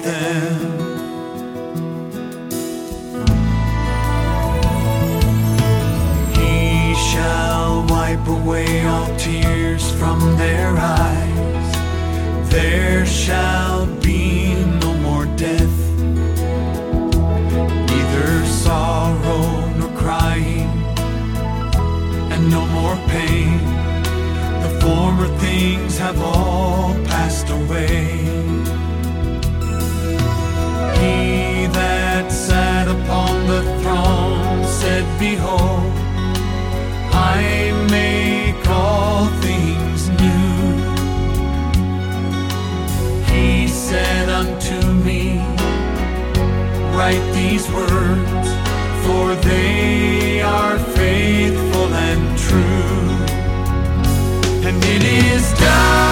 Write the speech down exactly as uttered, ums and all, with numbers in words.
them. He shall wipe away all tears from their eyes. There shall be no more death, neither sorrow nor crying, and no more pain. The former things have all passed away. He that sat upon the throne said, Behold, I make all things new. He said unto me, Write these words, for they are faithful and true. And it is done.